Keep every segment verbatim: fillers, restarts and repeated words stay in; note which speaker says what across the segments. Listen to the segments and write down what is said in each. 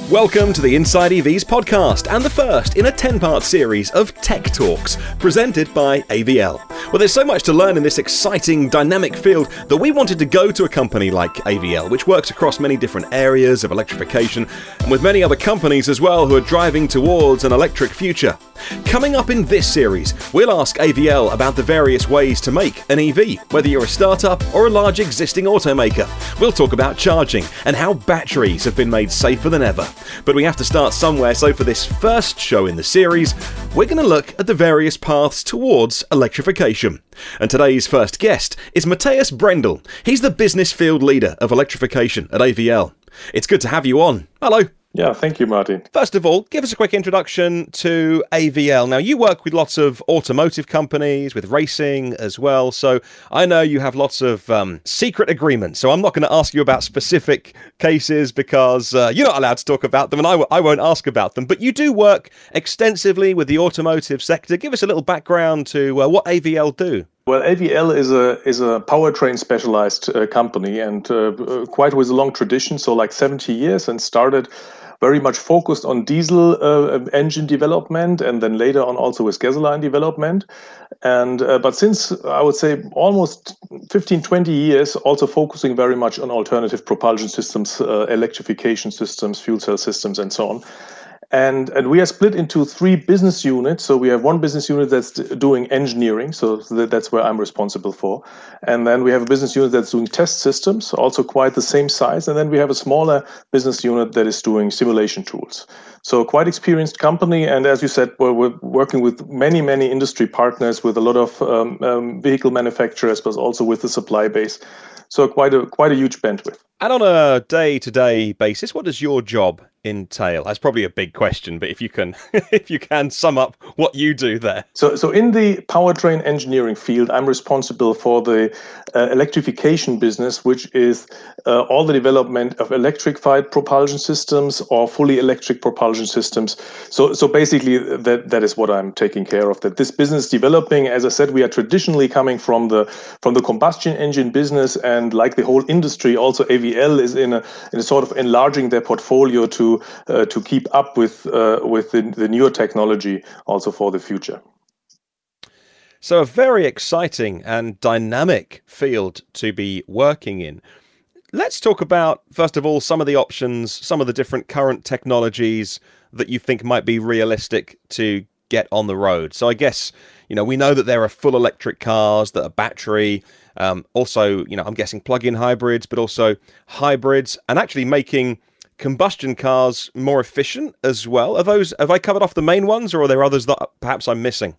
Speaker 1: Welcome to the Inside E Vs podcast and the first in a ten-part series of Tech Talks presented by A V L. Well, there's so much to learn in this exciting, dynamic field that we wanted to go to a company like A V L, which works across many different areas of electrification and with many other companies as well who are driving towards an electric future. Coming up in this series, we'll ask A V L about the various ways to make an E V, whether you're a startup or a large existing automaker. We'll talk about charging and how batteries have been made safer than ever. But we have to start somewhere, so for this first show in the series, we're going to look at the various paths towards electrification. And today's first guest is Matthias Brendel. He's the business field leader of electrification at A V L. It's good to have you on. Hello.
Speaker 2: Yeah, thank you, Martin.
Speaker 1: First of all, give us a quick introduction to A V L. Now, you work with lots of automotive companies, with racing as well, so I know you have lots of um, secret agreements, so I'm not going to ask you about specific cases because uh, you're not allowed to talk about them, and I, w- I won't ask about them, but you do work extensively with the automotive sector. Give us a little background to uh, what A V L do.
Speaker 2: Well, A V L is a is a powertrain specialized uh, company and uh, quite with a long tradition, so like seventy years, and started very much focused on diesel uh, engine development and then later on also with gasoline development. And uh, but since I would say almost fifteen, twenty years, also focusing very much on alternative propulsion systems, uh, electrification systems, fuel cell systems, and so on. And and we are split into three business units. So we have one business unit that's doing engineering. So that's where I'm responsible for. And then we have a business unit that's doing test systems, also quite the same size. And then we have a smaller business unit that is doing simulation tools. So quite experienced company. And as you said, we're, we're working with many, many industry partners, with a lot of um, um, vehicle manufacturers, but also with the supply base. So quite a quite a huge bandwidth.
Speaker 1: And on a day-to-day basis, what does your job entail? That's probably a big question, but if you can if you can sum up what you do there.
Speaker 2: So so in the powertrain engineering field, I'm responsible for the uh, electrification business, which is uh, all the development of electrified propulsion systems or fully electric propulsion systems. So so basically that that is what I'm taking care of. That this business developing, as I said, we are traditionally coming from the from the combustion engine business, and like the whole industry, also A V L is in a in a sort of enlarging their portfolio to uh, to keep up with uh, with the, the newer technology also for the future.
Speaker 1: So a very exciting and dynamic field to be working in. Let's talk about, first of all, some of the options, some of the different current technologies that you think might be realistic to get on the road. So I guess, you know, we know that there are full electric cars that are battery, um, also, you know, I'm guessing plug-in hybrids, but also hybrids, and actually making combustion cars more efficient as well. Are those, have I covered off the main ones, or are there others that perhaps I'm missing?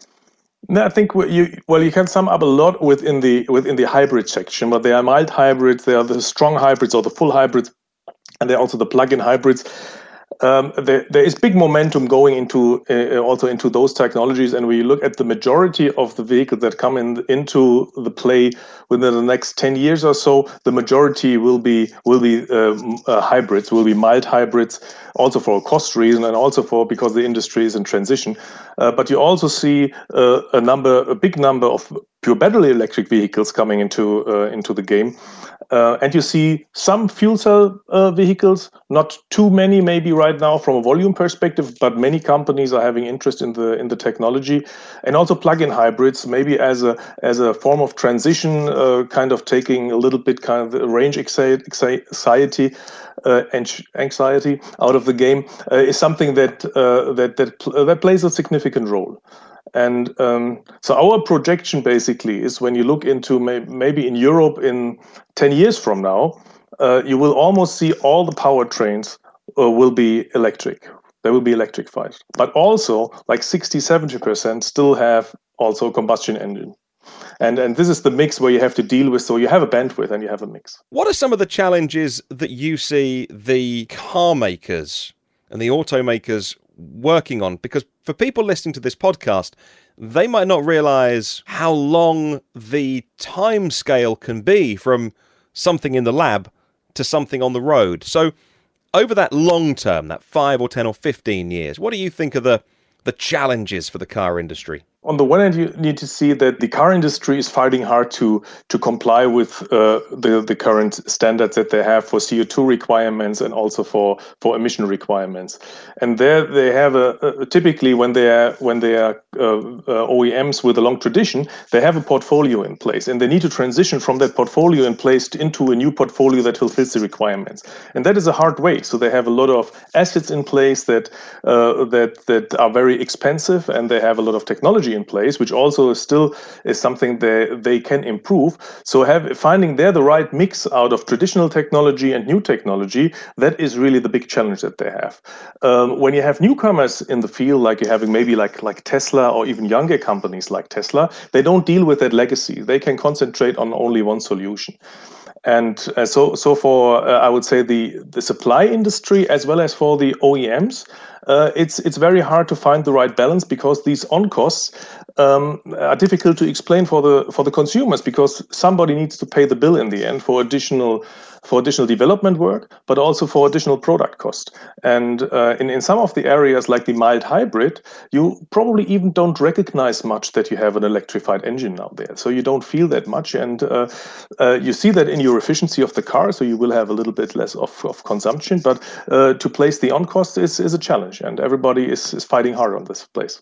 Speaker 2: No, I think you well you can sum up a lot within the within the hybrid section, but there are mild hybrids, there are the strong hybrids or the full hybrids, and there are also the plug-in hybrids. Um, there, there is big momentum going into uh, also into those technologies, and when you look at the majority of the vehicles that come in into the play within the next ten years or so, the majority will be will be uh, uh, hybrids, will be mild hybrids, also for a cost reason and also for because the industry is in transition. Uh, but you also see uh, a number, a big number of pure battery electric vehicles coming into uh, into the game. Uh, and you see some fuel cell uh, vehicles, not too many maybe right now from a volume perspective, but many companies are having interest in the in the technology, and also plug-in hybrids, maybe as a as a form of transition, uh, kind of taking a little bit kind of range anxiety uh, and anxiety out of the game, uh, is something that uh, that that that plays a significant role. And um, so our projection basically is when you look into may- maybe in Europe in ten years from now, uh, you will almost see all the powertrains uh, will be electric. They will be electrified. But also like sixty, seventy percent still have also combustion engine. And and this is the mix where you have to deal with. So you have a bandwidth and you have a mix.
Speaker 1: What are some of the challenges that you see the car makers and the automakers working on? Because for people listening to this podcast, they might not realize how long the time scale can be from something in the lab to something on the road. So over that long term, that five or ten or fifteen years, what do you think are the the challenges for the car industry?
Speaker 2: on the one hand, you need to see that the car industry is fighting hard to to comply with uh, the the current standards that they have for C O two requirements and also for for emission requirements. And there they have a, a typically when they are when they are uh, uh, O E Ms with a long tradition, they have a portfolio in place, and they need to transition from that portfolio in place into a new portfolio that fulfills the requirements. And that is a hard wait. So they have a lot of assets in place that uh, that that are very expensive, and they have a lot of technology in place, which also is still is something they they can improve. So have finding there the right mix out of traditional technology and new technology, that is really the big challenge that they have. Um, when you have newcomers in the field, like you're having maybe like like Tesla or even younger companies like Tesla, they don't deal with that legacy. They can concentrate on only one solution. And uh, so, so for uh, I would say the the supply industry as well as for the O E Ms, uh, it's it's very hard to find the right balance, because these on costs um, are difficult to explain for the for the consumers, because somebody needs to pay the bill in the end for additional for additional development work, but also for additional product cost. And uh, in in some of the areas like the mild hybrid, you probably even don't recognize much that you have an electrified engine out there, so you don't feel that much, and uh, uh, you see that in your efficiency of the car, so you will have a little bit less of, of consumption, but uh, to place the on cost is, is a challenge, and everybody is, is fighting hard on this place.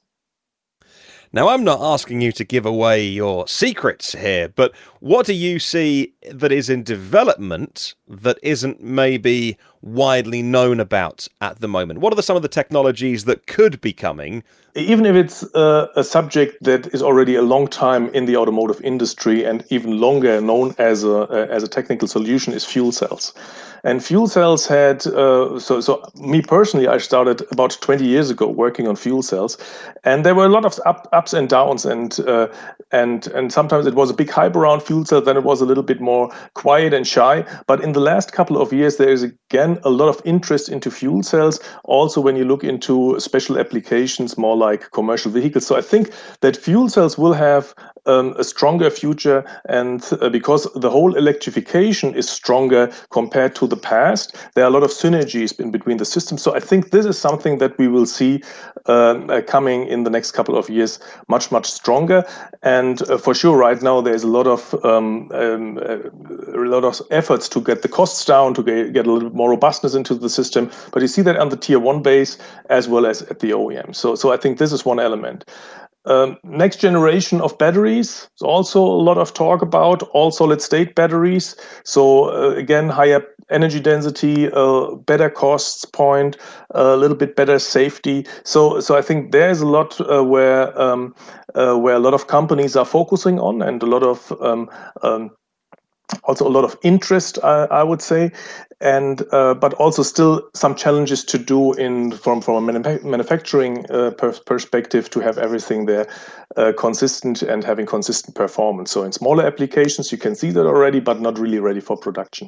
Speaker 1: Now, I'm not asking you to give away your secrets here, but what do you see that is in development that isn't maybe widely known about at the moment? What are the, some of the technologies that could be coming?
Speaker 2: Even if it's uh, a subject that is already a long time in the automotive industry and even longer known as a as a technical solution, is fuel cells. And fuel cells had, uh, so so me personally, I started about twenty years ago working on fuel cells, and there were a lot of up, ups and downs, and uh, and and sometimes it was a big hype around fuel cells, then it was a little bit more quiet and shy. But in the last couple of years, there is again a lot of interest into fuel cells. Also, when you look into special applications, more like commercial vehicles. So I think that fuel cells will have um, a stronger future, and uh, because the whole electrification is stronger compared to the past, there are a lot of synergies in between the systems. So I think this is something that we will see um, uh, coming in the next couple of years much, much stronger. And uh, for sure, right now, there's a lot of um, um, uh, a lot of efforts to get the costs down, to get, get a little bit more robustness into the system. But you see that on the tier one base as well as at the O E M. So, so I think this is one element. Um, next generation of batteries, there's also a lot of talk about all solid state batteries. So uh, again, higher energy density, uh, better costs point, a little bit better safety. So, so I think there's a lot uh, where um, uh, where a lot of companies are focusing on, and a lot of um, um, also a lot of interest, I, I would say, and uh, but also still some challenges to do in from from a manuf- manufacturing uh, per- perspective, to have everything there uh, consistent and having consistent performance. So in smaller applications, you can see that already, but not really ready for production.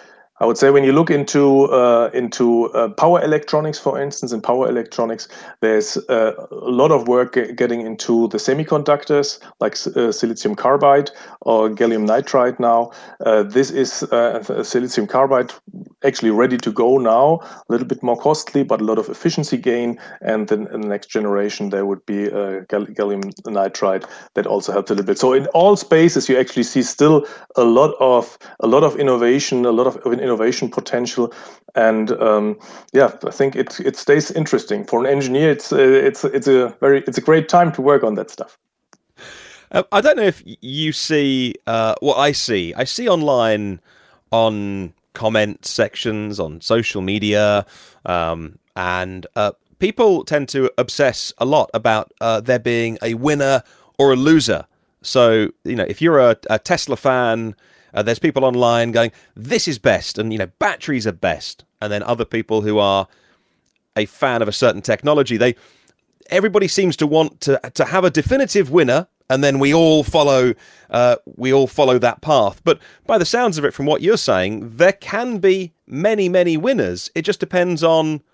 Speaker 2: I would say when you look into uh, into uh, power electronics, for instance, in power electronics, there's uh, a lot of work g- getting into the semiconductors, like uh, silicon carbide or gallium nitride now. Uh, this is uh, silicon carbide actually ready to go now, a little bit more costly, but a lot of efficiency gain. And then in the next generation, there would be uh, gal- gallium nitride that also helps a little bit. So in all spaces, you actually see still a lot of a lot of innovation, a lot of innovation potential, and um, yeah, I think it it stays interesting for an engineer. It's uh, it's it's a very it's a great time to work on that stuff.
Speaker 1: Uh, I don't know if you see uh, what I see. I see online on comment sections on social media, um, and uh, people tend to obsess a lot about uh, there being a winner or a loser. So, you know, if you're a, a Tesla fan, uh, there's people online going, this is best, and, you know, batteries are best. And then other people who are a fan of a certain technology, they everybody seems to want to to have a definitive winner, and then we all follow uh, we all follow that path. But by the sounds of it, from what you're saying, there can be many, many winners. It just depends on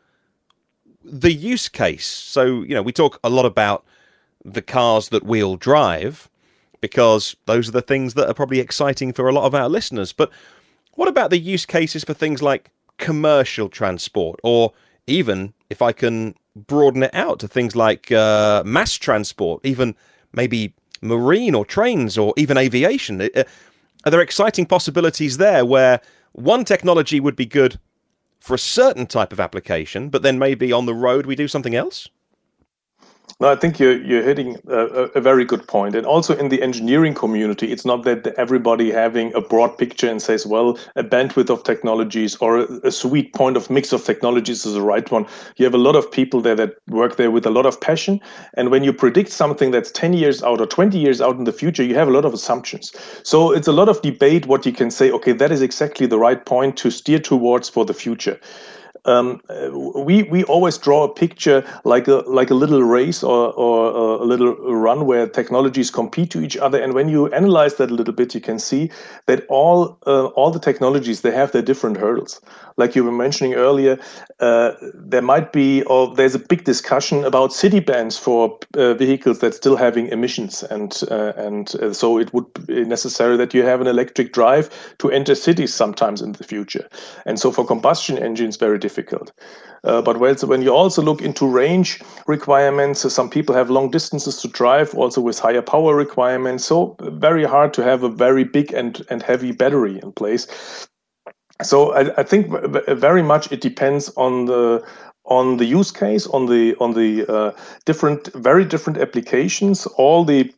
Speaker 1: the use case. So, you know, we talk a lot about the cars that we'll drive, because those are the things that are probably exciting for a lot of our listeners. But what about the use cases for things like commercial transport, or even, if I can broaden it out to things like uh, mass transport, even maybe marine or trains or even aviation? Are there exciting possibilities there where one technology would be good for a certain type of application, but then maybe on the road we do something else?
Speaker 2: No, I think you're you're hitting a, a very good point. And also in the engineering community, it's not that everybody having a broad picture and says, well, a bandwidth of technologies or a, a sweet point of mix of technologies is the right one. You have a lot of people there that work there with a lot of passion. And when you predict something that's ten years out or twenty years out in the future, you have a lot of assumptions. So it's a lot of debate what you can say, okay, that is exactly the right point to steer towards for the future. Um, we we always draw a picture like a like a little race or, or a little run where technologies compete to each other. And when you analyze that a little bit, you can see that all uh, all the technologies, they have their different hurdles. Like you were mentioning earlier, uh, there might be or there's a big discussion about city bans for uh, vehicles that still having emissions, and uh, and uh, so it would be necessary that you have an electric drive to enter cities sometimes in the future. And so for combustion engines, very difficult. difficult. Uh, but when you also look into range requirements, some people have long distances to drive, also with higher power requirements. So very hard to have a very big and, and heavy battery in place. So I, I think very much it depends on the on the use case, on the on the uh, different, very different applications. All the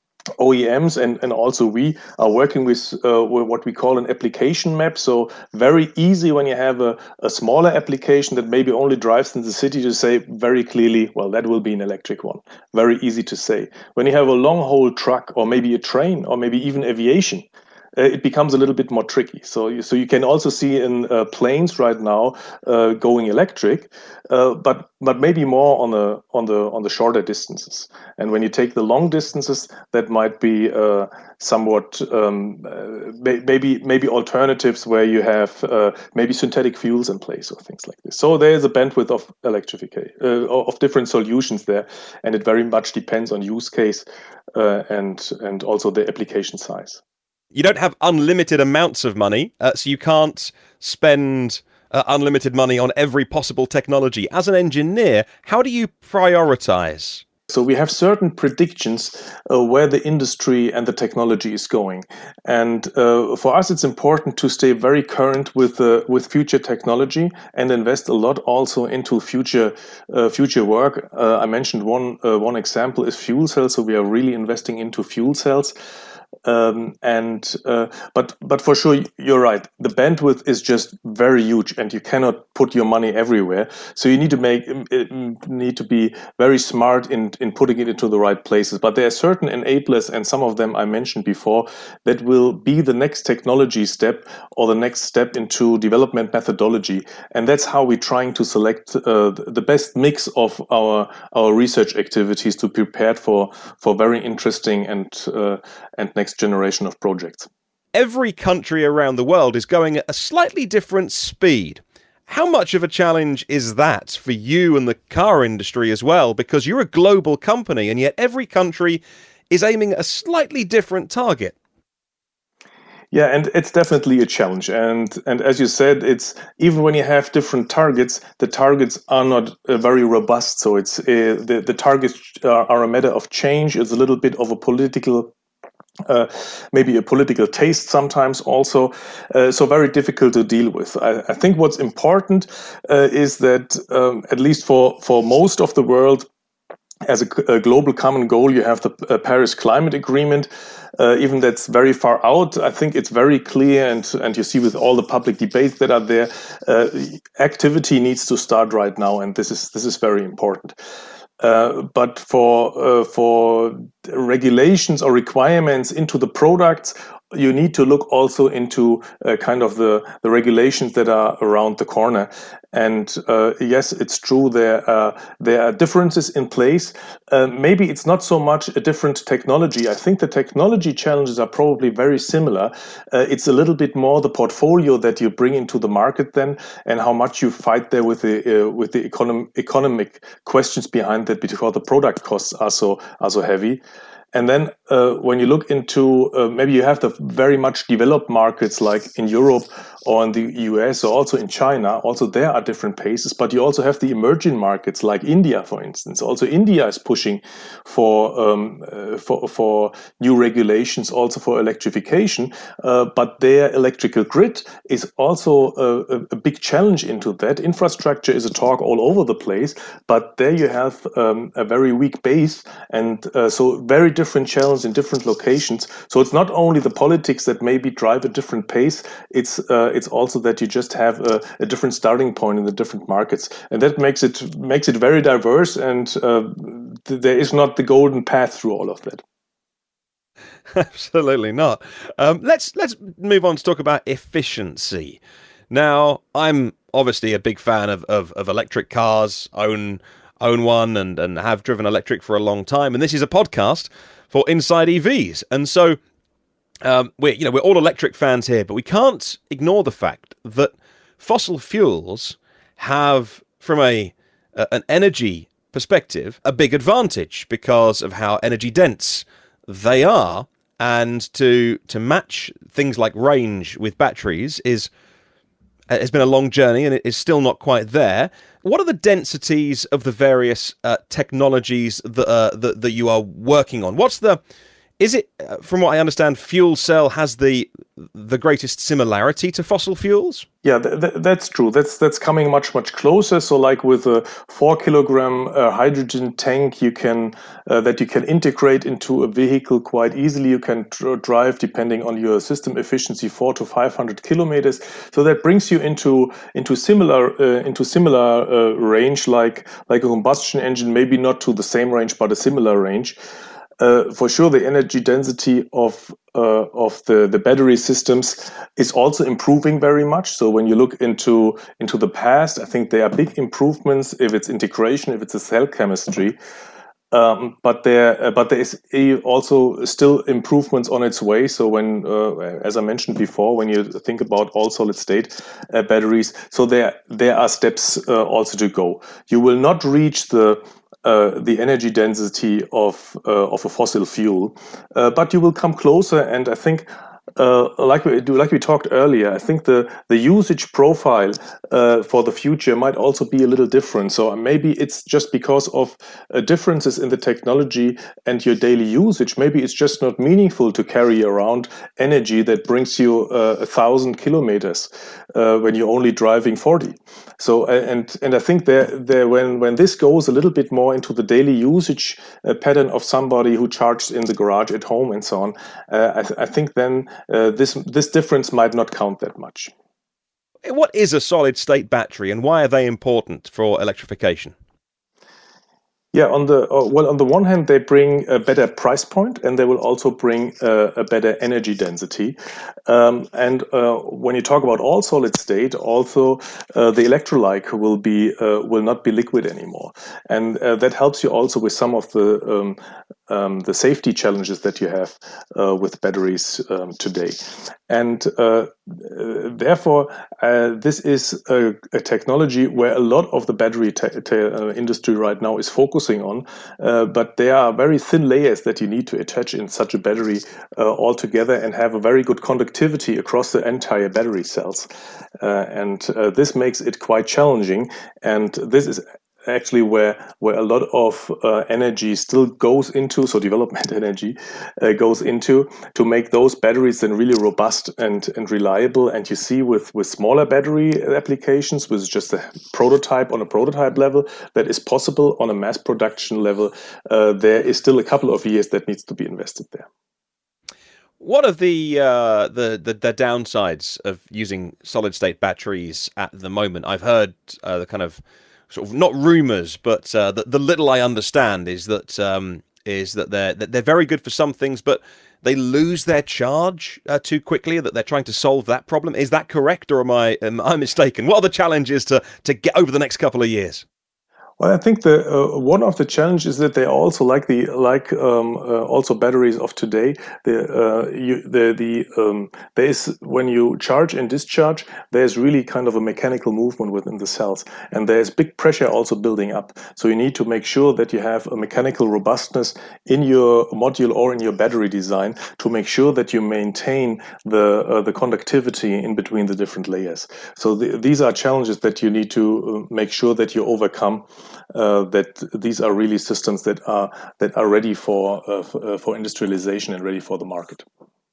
Speaker 2: O E Ms and, and also we are working with, uh, with what we call an application map. So very easy when you have a, a smaller application that maybe only drives in the city to say very clearly, well, that will be an electric one. Very easy to say. When you have a long haul truck or maybe a train or maybe even aviation, Uh, it becomes a little bit more tricky. So, you, so you can also see in uh, planes right now uh, going electric, uh, but but maybe more on the on the on the shorter distances. And when you take the long distances, that might be uh, somewhat um, uh, maybe maybe alternatives where you have uh, maybe synthetic fuels in place or things like this. So there is a bandwidth of electrification uh, of different solutions there, and it very much depends on use case uh, and and also the application size.
Speaker 1: You don't have unlimited amounts of money, uh, so you can't spend uh, unlimited money on every possible technology. As an engineer, how do you prioritize?
Speaker 2: So we have certain predictions uh, where the industry and the technology is going. And uh, for us, it's important to stay very current with uh, with future technology and invest a lot also into future uh, future work. Uh, I mentioned one uh, one example is fuel cells. So we are really investing into fuel cells. Um, and uh, but but for sure, you're right. The bandwidth is just very huge, and you cannot put your money everywhere. So you need to make need to be very smart in in putting it into the right places. But there are certain enablers, and some of them I mentioned before, that will be the next technology step or the next step into development methodology. And that's how we're trying to select uh, the best mix of our our research activities to prepare for for very interesting and uh, and next generation of projects.
Speaker 1: Every country around the world is going at a slightly different speed. How much of a challenge is that for you and the car industry as well? Because you're a global company, and yet every country is aiming at a slightly different target.
Speaker 2: Yeah, and it's definitely a challenge. And and as you said, it's even when you have different targets, the targets are not uh, very robust. So it's uh, the the targets are, are a matter of change. It's a little bit of a political. Uh, maybe a political taste sometimes also, uh, so very difficult to deal with. I, I think what's important uh, is that um, at least for, for most of the world, as a, a global common goal, you have the uh, Paris Climate Agreement. Uh, even that's very far out, I think it's very clear, and and you see with all the public debates that are there, uh, activity needs to start right now, and this is this is very important. Uh, but for uh, for regulations or requirements into the products, you need to look also into uh, kind of the, the regulations that are around the corner. And uh, yes, it's true, there are, there are differences in place. Uh, maybe it's not so much a different technology. I think the technology challenges are probably very similar. Uh, it's a little bit more the portfolio that you bring into the market then, and how much you fight there with the uh, with the econom- economic questions behind that, because the product costs are so are so heavy. And then uh, when you look into uh, maybe you have the very much developed markets like in Europe or in the U S or also in China. Also, there are different paces, but you also have the emerging markets like India, for instance. Also, India is pushing for um, uh, for, for new regulations, also for electrification. Uh, but their electrical grid is also a, a big challenge into that. Infrastructure is a talk all over the place, but there you have um, a very weak base, and uh, so very different challenge in different locations. So it's not only the politics that maybe drive a different pace. It's uh, it's also that you just have a, a different starting point in the different markets, and that makes it makes it very diverse. And uh, th- there is not the golden path through all of that.
Speaker 1: Absolutely not. Um, let's let's move on to talk about efficiency. Now, I'm obviously a big fan of, of, of electric cars. Own own one and, and have driven electric for a long time. And this is a podcast for Inside E Vs, and so. Um, we're, you know, we're all electric fans here, but we can't ignore the fact that fossil fuels have, from a uh, an energy perspective, a big advantage because of how energy dense they are, and to to match things like range with batteries is has been a long journey, and it is still not quite there. What are the densities of the various uh, technologies that, uh, that that you are working on? What's the Is it, from what I understand, fuel cell has the the greatest similarity to fossil fuels?
Speaker 2: Yeah, th- th- that's true. That's that's coming much much closer. So, like with a four kilogram uh, hydrogen tank, you can uh, that you can integrate into a vehicle quite easily. You can tr- drive, depending on your system efficiency, four to five hundred kilometers. So that brings you into into similar uh, into similar uh, range, like like a combustion engine. Maybe not to the same range, but a similar range. Uh, for sure, the energy density of uh, of the, the battery systems is also improving very much. So when you look into into the past, I think there are big improvements if it's integration, if it's a cell chemistry. Um, but there, uh, but there is a, also still improvements on its way. So when, uh, as I mentioned before, when you think about all solid state uh, batteries, so there there are steps uh, also to go. You will not reach the Uh, the energy density of uh, of a fossil fuel, uh, but you will come closer. And I think, uh, like we do, like we talked earlier, I think the the usage profile uh, for the future might also be a little different. So maybe it's just because of uh, differences in the technology and your daily usage. Maybe it's just not meaningful to carry around energy that brings you uh, a thousand kilometers uh, when you're only driving forty. So and and I think there there when when this goes a little bit more into the daily usage uh, pattern of somebody who charges in the garage at home and so on, uh, I, th- I think then uh, this this difference might not count that much.
Speaker 1: What is a solid state battery, and why are they important for electrification?
Speaker 2: Yeah, on the uh, well, on the one hand, they bring a better price point, and they will also bring uh, a better energy density. Um, and uh, when you talk about all solid state, also uh, the electrolyte will be uh, will not be liquid anymore, and uh, that helps you also with some of the um, um, the safety challenges that you have uh, with batteries um, today. And uh, therefore, uh, this is a, a technology where a lot of the battery te- te- uh, industry right now is focusing on. Uh, but there are very thin layers that you need to attach in such a battery uh, all together and have a very good conductivity across the entire battery cells. Uh, and uh, this makes it quite challenging. And this is actually where where a lot of uh, energy still goes into, so development energy uh, goes into to make those batteries then really robust and and reliable. And you see with with smaller battery applications, with just a prototype on a prototype level, that is possible. On a mass production level, uh, there is still a couple of years that needs to be invested there.
Speaker 1: What are the, uh, the the the downsides of using solid state batteries at the moment? I've heard uh, the kind of sort of not rumors, but uh, the, the little I understand is that um, is that they're that they're very good for some things, but they lose their charge uh, too quickly. That they're trying to solve that problem. Is that correct, or am I am I mistaken? What are the challenges to to get over the next couple of years?
Speaker 2: Well, I think the uh, one of the challenges is that they also like the like um, uh, also batteries of today. The uh, you, the the um, there is when you charge and discharge, there's really kind of a mechanical movement within the cells, and there's big pressure also building up. So you need to make sure that you have a mechanical robustness in your module or in your battery design to make sure that you maintain the uh, the conductivity in between the different layers. So the, these are challenges that you need to make sure that you overcome. Uh, that these are really systems that are that are ready for uh, for, uh, for industrialization and ready for the market.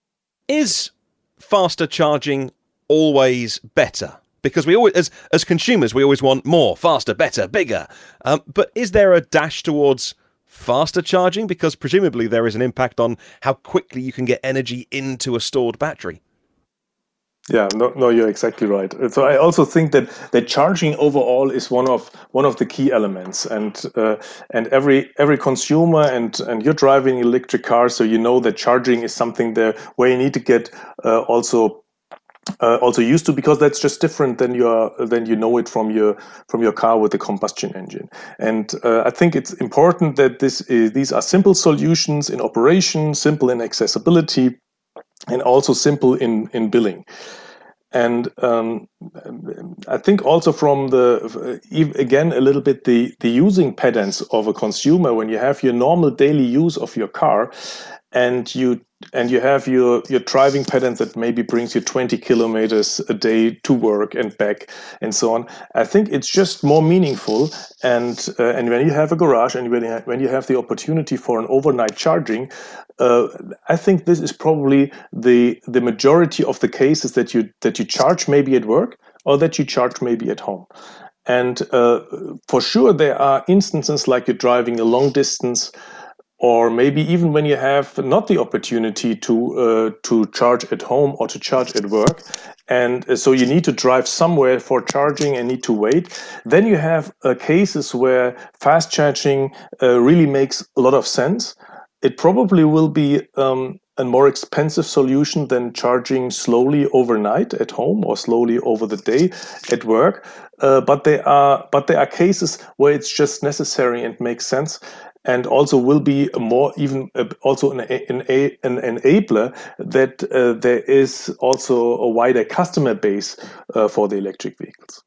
Speaker 1: Is faster charging always better? Because we always, as as consumers, we always want more, faster, better, bigger. Um, but is there a dash towards faster charging? Because presumably there is an impact on how quickly you can get energy into a stored battery.
Speaker 2: Yeah, no, no, you're exactly right. So I also think that that charging overall is one of one of the key elements, and uh, and every every consumer and and you're driving an electric car, so you know that charging is something there where you need to get uh, also. Uh, also used to, because that's just different than your than you know it from your from your car with the combustion engine. And uh, I think it's important that this is, these are simple solutions in operation, simple in accessibility, and also simple in in billing. And um, I think also from the, again, a little bit the, the using patterns of a consumer, when you have your normal daily use of your car and you and you have your, your driving patterns that maybe brings you twenty kilometers a day to work and back and so on. I think it's just more meaningful. And uh, and when you have a garage and when you have, when you have the opportunity for an overnight charging, uh, I think this is probably the the majority of the cases that you that you charge maybe at work or that you charge maybe at home. And uh, for sure, there are instances like you're driving a long distance, or maybe even when you have not the opportunity to uh, to charge at home or to charge at work, and so you need to drive somewhere for charging and need to wait, then you have uh, cases where fast charging uh, really makes a lot of sense. It probably will be um, a more expensive solution than charging slowly overnight at home or slowly over the day at work. Uh, but there are but there are cases where it's just necessary and makes sense, and also will be a more even uh, also an, an, an enabler that uh, there is also a wider customer base uh, for the electric vehicles.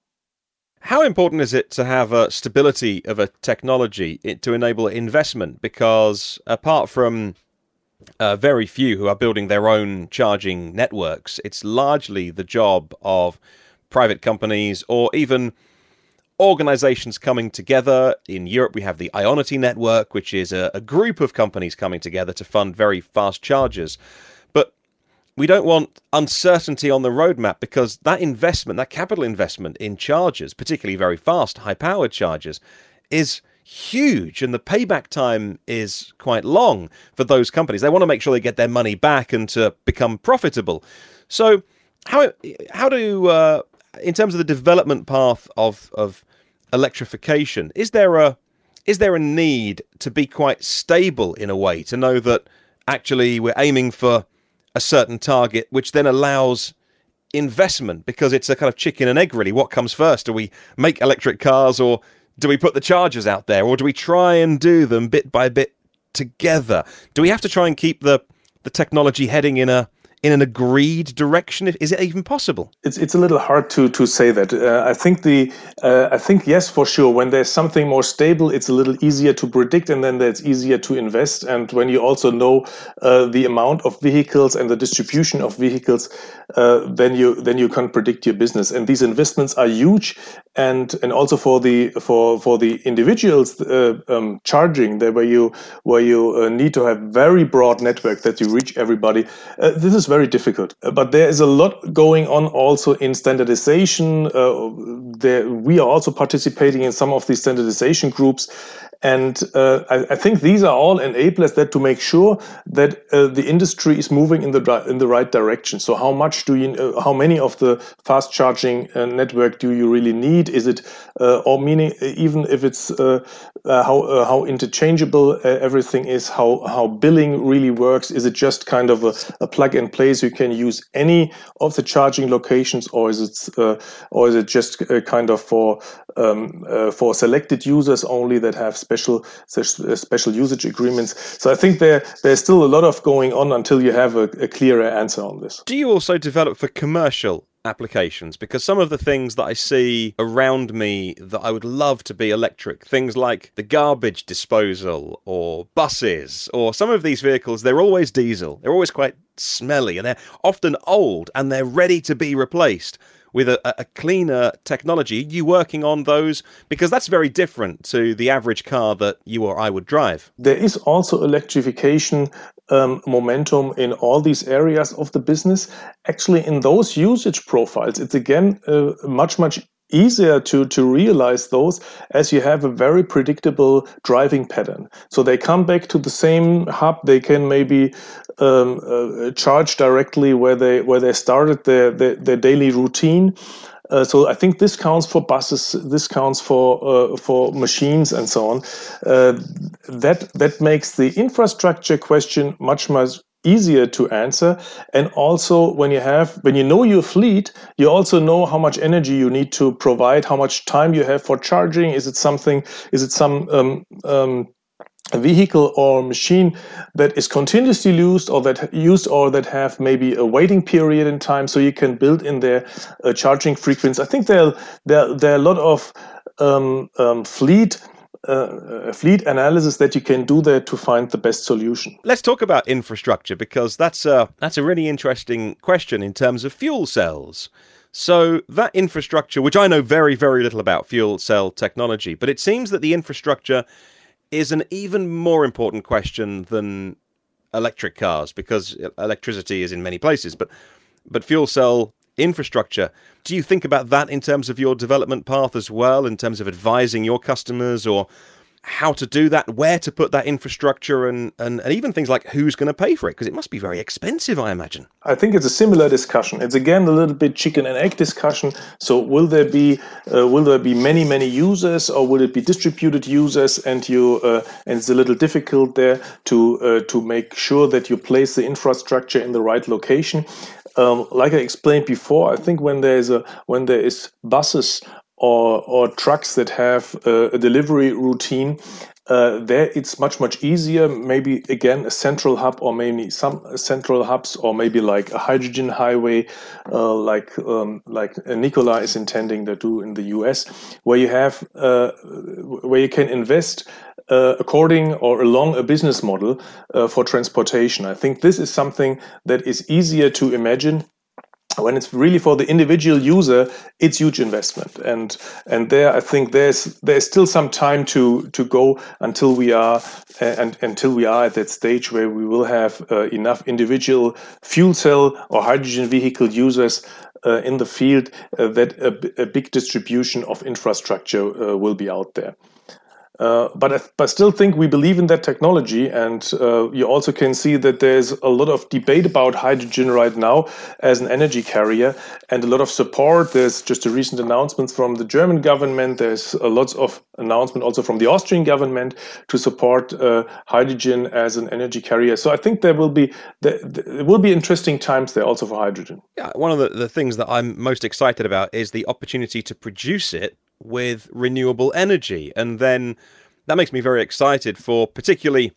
Speaker 1: How important is it to have a stability of a technology to enable investment? Because apart from uh, very few who are building their own charging networks, it's largely the job of private companies or even organizations coming together. In Europe, we have the Ionity network, which is a, a group of companies coming together to fund very fast chargers. But we don't want uncertainty on the roadmap, because that investment, that capital investment in chargers, particularly very fast, high-powered chargers, is huge, and the payback time is quite long for those companies. They want to make sure they get their money back and to become profitable. So how how do, uh, in terms of the development path of, of electrification, is there a is there a need to be quite stable in a way, to know that actually we're aiming for a certain target, which then allows investment? Because it's a kind of chicken and egg, really. What comes first? Do we make electric cars, or do we put the chargers out there, or do we try and do them bit by bit together? Do we have to try and keep the the technology heading in a in an agreed direction? Is it even possible?
Speaker 2: It's it's a little hard to to say that. Uh, I think the uh, I think yes, for sure. When there's something more stable, it's a little easier to predict, and then it's easier to invest. And when you also know uh, the amount of vehicles and the distribution of vehicles, uh, then you then you can predict your business. And these investments are huge, and and also for the for for the individuals uh, um, charging there, where you where you uh, need to have very broad network that you reach everybody. Uh, this is very difficult, but there is a lot going on also in standardization. Uh, there, we are also participating in some of these standardization groups, and uh, I, I think these are all enablers that to make sure that uh, the industry is moving in the in the right direction. So, how much do you, uh, how many of the fast charging uh, network do you really need? Is it, uh, or meaning even if it's uh, uh, how uh, how interchangeable uh, everything is, how how billing really works? Is it just kind of a, a plug and play, so you can use any of the charging locations, or is it uh, or is it just uh, kind of for um, uh, for selected users only that have special special usage agreements. So I think there there's still a lot of going on until you have a, a clearer answer on this.
Speaker 1: Do you also develop for commercial applications? Because some of the things that I see around me that I would love to be electric, things like the garbage disposal or buses or some of these vehicles, they're always diesel. They're always quite smelly and they're often old and they're ready to be replaced with a, a cleaner technology. You working on those? Because that's very different to the average car that you or I would drive.
Speaker 2: There is also electrification um, momentum in all these areas of the business. Actually, in those usage profiles, it's again uh, much, much easier to, to realize those as you have a very predictable driving pattern. So they come back to the same hub. They can maybe um, uh, charge directly where they where they started their, their, their daily routine. Uh, so I think this counts for buses, this counts for uh, for machines and so on. Uh, that that makes the infrastructure question much much easier to answer. And also when you have when you know your fleet, you also know how much energy you need to provide, how much time you have for charging. Is it something? Is it some um, um, a vehicle or machine that is continuously used or that used or that have maybe a waiting period in time, so you can build in their uh, charging frequency. I think there there there are a lot of um, um, fleet uh, fleet analysis that you can do there to find the best solution.
Speaker 1: Let's talk about infrastructure, because that's a that's a really interesting question in terms of fuel cells. So that infrastructure, which I know very very little about fuel cell technology, but it seems that the infrastructure is an even more important question than electric cars, because electricity is in many places, but but fuel cell infrastructure, do you think about that in terms of your development path as well, in terms of advising your customers, or how to do that, where to put that infrastructure, and, and, and even things like who's going to pay for it? Because it must be very expensive, I imagine.
Speaker 2: I think it's a similar discussion. It's again a little bit chicken and egg discussion. So will there be uh, will there be many many users, or will it be distributed users? And you uh, and it's a little difficult there to uh, to make sure that you place the infrastructure in the right location. Um, like I explained before, I think when there is a when there is buses or or trucks that have uh, a delivery routine, uh, there it's much much easier. Maybe again a central hub, or maybe some central hubs, or maybe like a hydrogen highway, uh, like um, like Nikola is intending to do in the U S, where you have uh, where you can invest Uh, according or along a business model uh, for transportation. I think this is something that is easier to imagine. When it's really for the individual user, it's huge investment, and and there I think there's there's still some time to to go until we are uh, and until we are at that stage where we will have uh, enough individual fuel cell or hydrogen vehicle users uh, in the field uh, that a, a big distribution of infrastructure uh, will be out there. Uh, but I but still think we believe in that technology, and uh, you also can see that there's a lot of debate about hydrogen right now as an energy carrier, and a lot of support. There's just a recent announcement from the German government. There's a lot of announcement also from the Austrian government to support uh, hydrogen as an energy carrier. So I think there will be there, there will be interesting times there also for hydrogen.
Speaker 1: Yeah, one of the, the things that I'm most excited about is the opportunity to produce it with renewable energy, and then that makes me very excited for, particularly,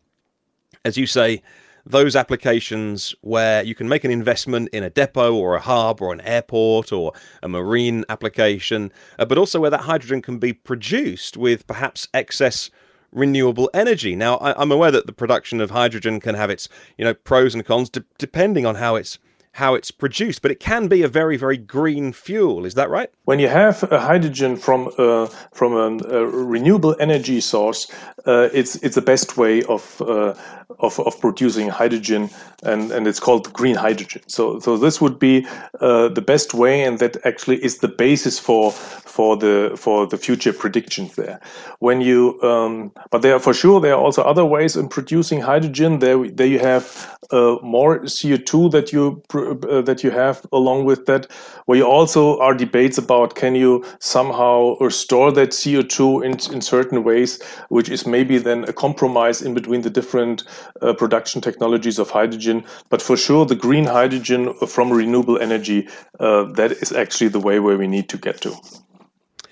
Speaker 1: as you say, those applications where you can make an investment in a depot or a hub or an airport or a marine application, uh, but also where that hydrogen can be produced with perhaps excess renewable energy. Now, I, I'm aware that the production of hydrogen can have its, you know, pros and cons de- depending on how it's how it's produced, but it can be a very, very green fuel. Is that right?
Speaker 2: When you have a hydrogen from uh, from a, a renewable energy source, uh, it's it's the best way of uh, of of producing hydrogen, and, and it's called green hydrogen. So so this would be uh, the best way, and that actually is the basis for for the for the future predictions there. When you um, but there are for sure there are also other ways in producing hydrogen. There there you have uh, more C O two that you uh, that you have along with that, where you also are debates about can you somehow or store that C O two in in certain ways, which is maybe then a compromise in between the different uh, production technologies of hydrogen. But for sure, the green hydrogen from renewable energy, uh, that is actually the way where we need to get to.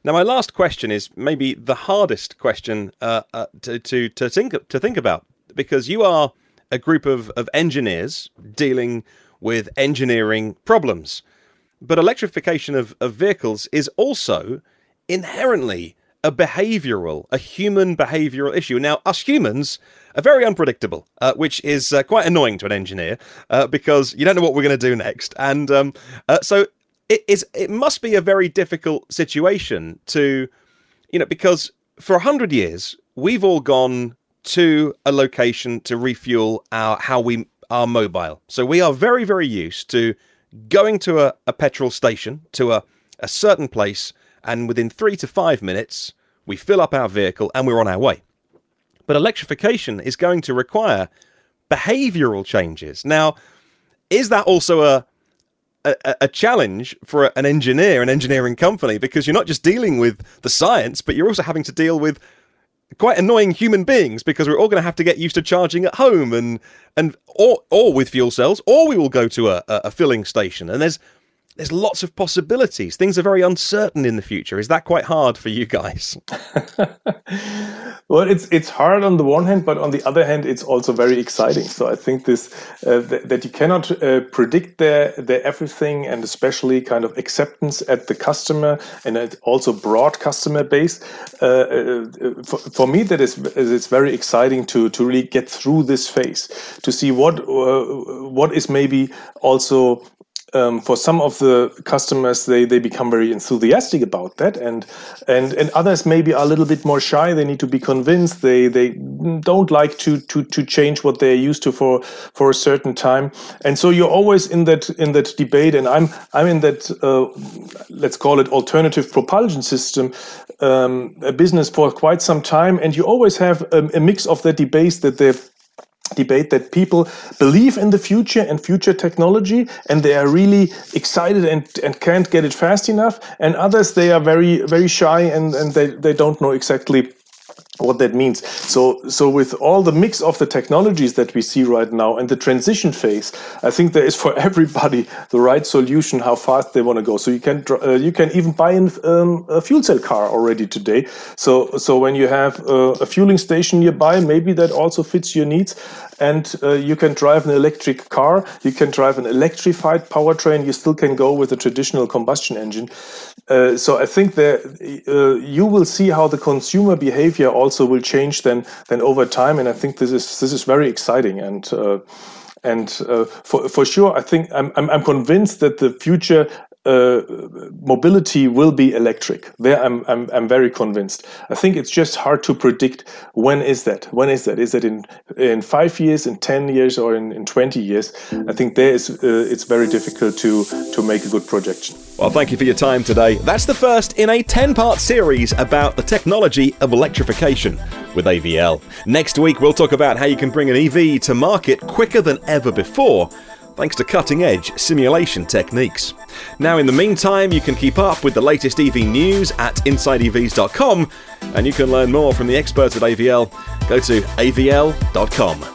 Speaker 1: Now, my last question is maybe the hardest question uh, uh, to, to to think to think about, because you are a group of, of engineers dealing with engineering problems. But electrification of, of vehicles is also inherently a behavioural, a human behavioural issue. Now, us humans are very unpredictable, uh, which is uh, quite annoying to an engineer, uh, because you don't know what we're going to do next. And um, uh, so it is. It must be a very difficult situation to, you know, because for a hundred years we've all gone to a location to refuel our how we are mobile. So we are very, very used to going to a, a petrol station, to a, a certain place, and within three to five minutes, we fill up our vehicle and we're on our way. But electrification is going to require behavioural changes. Now, is that also a, a a challenge for an engineer, an engineering company? Because you're not just dealing with the science, but you're also having to deal with quite annoying human beings, because we're all going to have to get used to charging at home, and and or or with fuel cells, or we will go to a, a filling station. And there's there's lots of possibilities. Things are very uncertain in the future. Is that quite hard for you guys?
Speaker 2: Well, it's it's hard on the one hand, but on the other hand, it's also very exciting. So I think this uh, th- that you cannot uh, predict their their everything, and especially kind of acceptance at the customer and at also broad customer base. Uh, uh, for, for me, that is it's very exciting to to really get through this phase, to see what uh, what is maybe also. Um, for some of the customers, they, they become very enthusiastic about that, and and and others maybe are a little bit more shy. They need to be convinced. They they don't like to to to change what they're used to for for a certain time. And so you're always in that in that debate. And I'm I'm in that uh, let's call it alternative propulsion system um, a business for quite some time. And you always have a, a mix of the debates that they're debate that people believe in the future and future technology, and they are really excited and, and can't get it fast enough, and others, they are very very shy and, and they, they don't know exactly what that means. So so with all the mix of the technologies that we see right now and the transition phase, I think there is for everybody the right solution how fast they want to go. So you can uh, you can even buy an, um, a fuel cell car already today. So so when you have uh, a fueling station nearby, maybe that also fits your needs. And uh, you can drive an electric car, you can drive an electrified powertrain, you still can go with a traditional combustion engine. Uh, so I think that uh, you will see how the consumer behavior also will change then then over time, and I think this is this is very exciting. And uh, and uh, for for sure, I think I'm I'm, I'm convinced that the future Uh, mobility will be electric. There, I'm, I'm, I'm very convinced. I think it's just hard to predict when is that. When is that? Is it in in five years, in ten years, or in, in twenty years? I think there is. Uh, it's very difficult to to make a good projection.
Speaker 1: Well, thank you for your time today. That's the first in a ten-part series about the technology of electrification with A V L. Next week, we'll talk about how you can bring an E V to market quicker than ever before, thanks to cutting-edge simulation techniques. Now, in the meantime, you can keep up with the latest E V news at inside E Vs dot com, and you can learn more from the experts at A V L. Go to A V L dot com.